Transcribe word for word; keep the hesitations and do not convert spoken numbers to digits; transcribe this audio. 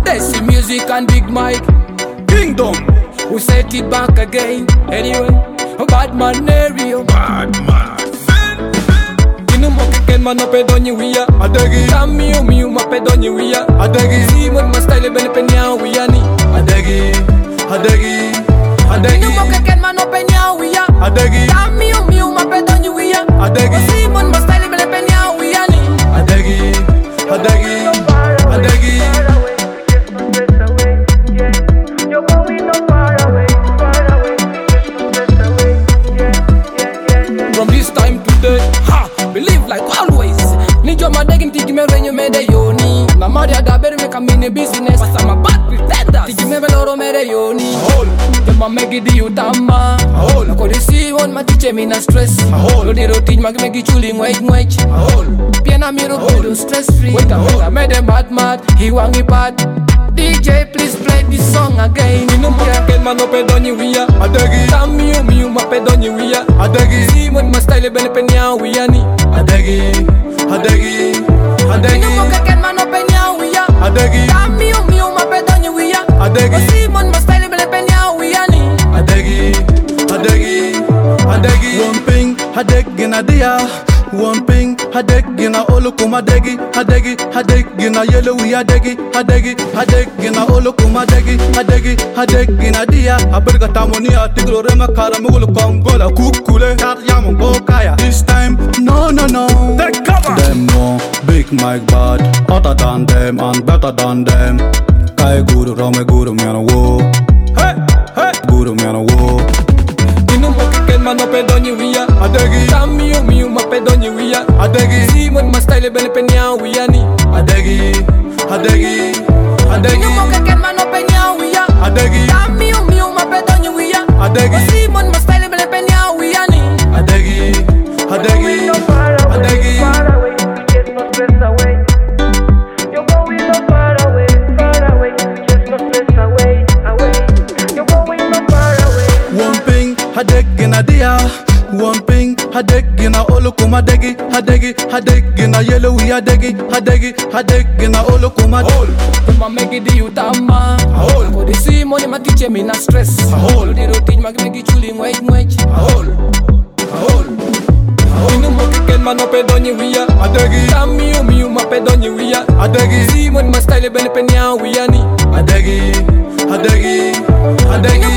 Desi Music and Big Mike Kingdom. We set it back again. Anyway, bad man Nerio. Bad man. Inu mo keken man no pedonyi wiya. Adegi. Tami o mi uma pedonyi wiya. Adegi. Simon ma style bene penya wiya ni. Adegi. Adegi. Adegi. Inu mo keken man no penya wiya. Adegi. Tami o mi uma pedonyi wiya. Adegi. Simon ma style bene penya wiya ni. Adegi. Adegi. Adegi. From this time to day, ha, believe like always. Nijo madegin tiki me renyo me de yoni. Na maria da beri me kamine business. But I'm a bad pretender. Tiki me veloro me de yoni. Ahol. Jamba me gidi utama. Ahol. Na kodi si on ma tiche me na stress. Ahol. Lo di roti ma me gichuli ngwej ngwej. Ahol. Piena mi ro kudo stress free. Wait a minute, I made them mad mad. He wangi bad. D J please play this song again. Inu mo keken man no pedonyi wiya. Adegi. Tami o mi uma pedonyi wiya. Adegi. Simon ma style bene penya wiya ni. Adegi. Adegi. Adegi. Inu mo keken man no penya wiya. Adegi. Tami o mi uma pedonyi wiya. Adegi. Simon ma style bene penya wiya ni. Adegi. Adegi. Adegi. One ping, adegi na dia. One ping, adegi na olukuma adegi. Adegi, adegi na yellow we adegi. Adegi, adegi na olukuma adegi. Adegi, adegi na dia. Aberga tamonia tigro rema kara mugulu kongola kukule. Tar yamo go kaya. This time, no no no. Take cover. Them no Big Mike bad, hotter than them and better than them. Kai guru rome guru me on a wo. Hey, hey. Guru me on a wo. Inu mo keken man no pedonyi wiya. Adegi. Tami o mi uma pedonyi wiya. Adegi. Simon ma style bene penya wiya ni. Adegi. Adegi. Adegi. Inu mo keken man no penya wiya. Adegi. Tami o mi uma pedonyi wiya. Adegi. Simon ma style bene penya wiya ni. Adegi. Adegi. Adegi. One ping, adegi na dia. One ping, adegi na olukuma adegi. Adegi, adegi na yellow we adegi. Adegi, adegi na olukuma Ahol. Jamba me gidi utama. Ahol. Kodi si money ma tiche me na stress. Ahol. Lo di roti ma me gichuli ngwej ngwej. Ahol. Ahol. Inu mo keken man no pedonyi wiya. Adegi. Tami o mi uma pedonyi wiya. Adegi. Simon ma style bene penya wiya ni. Adegi. Adegi. Adegi. Inu mo